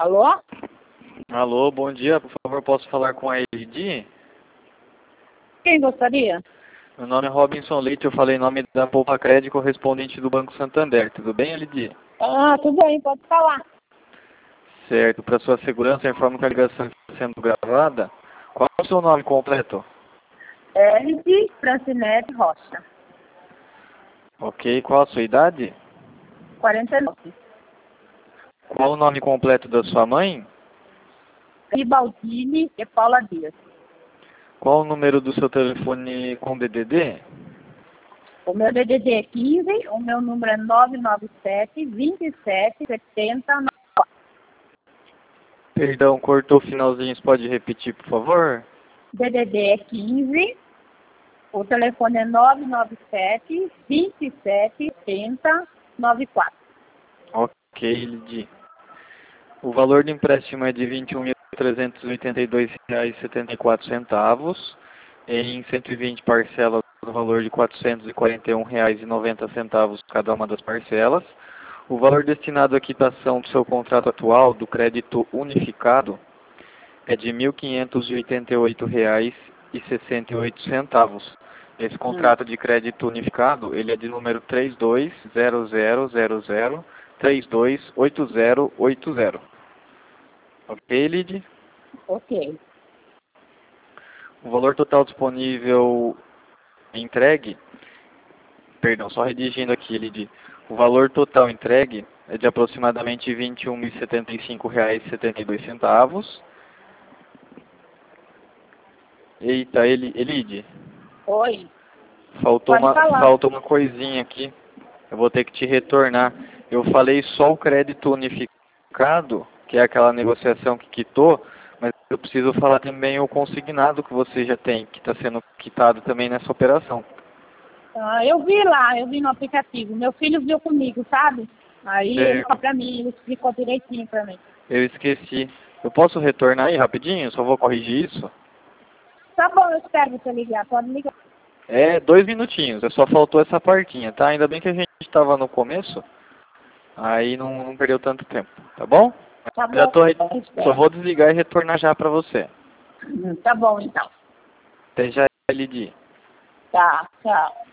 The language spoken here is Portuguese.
Alô? Alô, bom dia. Por favor, posso falar com a Elidi? Quem gostaria? Meu nome é Robinson Leite, eu falei em nome da Poupa Crédito, correspondente do Banco Santander. Tudo bem, Elidi? Ah, tudo bem, pode falar. Certo. Para sua segurança, eu informo que a ligação está sendo gravada. Qual é o seu nome completo? Elide Francinete Rocha, Ok. Qual a sua idade? 49. Qual o nome completo da sua mãe? Ribaldini e Paula Dias. Qual o número do seu telefone com DDD? O meu DDD é 15, o meu número é 997 27 70. Perdão, cortou o finalzinho. Você pode repetir, por favor? DDD é 15, o telefone é 997 27 70 94. Ok, Elidi. O valor do empréstimo é de R$ 21.382,74 em 120 parcelas no valor de R$ 441,90 cada uma das parcelas. O valor destinado à quitação do seu contrato atual do crédito unificado é de R$ 1.588,68. Esse contrato de crédito unificado, ele é de número 320000328080. Ok, Lid? Ok. O valor total disponível entregue, perdão, só redigindo aqui, Lid. O valor total entregue é de aproximadamente R$ 21.075,72. Eita, Elide, Oi, faltou pode uma, falar. falta uma coisinha aqui. Eu vou ter que te retornar. Eu falei só o crédito unificado, que é aquela negociação que quitou, mas eu preciso falar também o consignado que você já tem, que está sendo quitado também nessa operação. Ah, eu vi lá, eu vi no aplicativo. Meu filho viu comigo, sabe? Aí ele falou Certo. pra mim, ele explicou direitinho pra mim. Eu esqueci. Eu posso retornar aí rapidinho? Só vou corrigir isso. Tá bom, eu espero você ligar, pode ligar. É 2 minutinhos, só faltou essa partinha, tá? Ainda bem que a gente estava no começo, aí não perdeu tanto tempo, tá bom? Tá Já bom, tô aí, eu só espero. vou desligar e retornar já pra você. Tá bom, então. Até já, Lidi. Tá, tchau.